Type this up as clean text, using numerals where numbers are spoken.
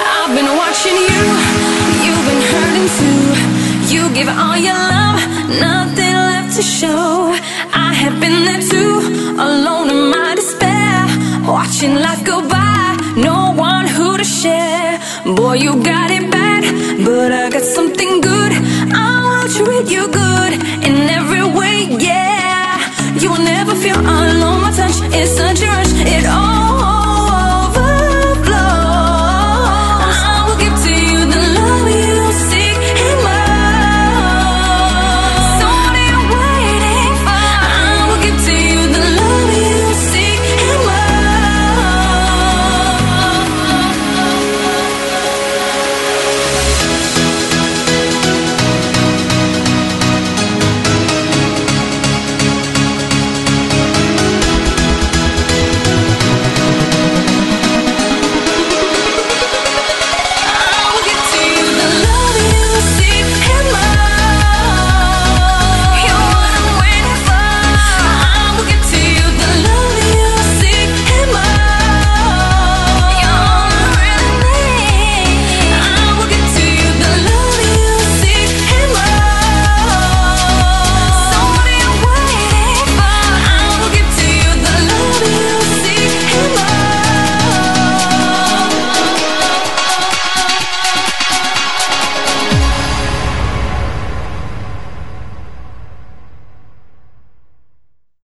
I've been watching you, you've been hurting too. You give all your love, nothing left to show. I have been there too, alone in my despair, watching life go by, no one who to share. Boy, you got it bad, but I got something good. I will treat you good in every way, yeah. You will never feel alone, my touch is such a rush.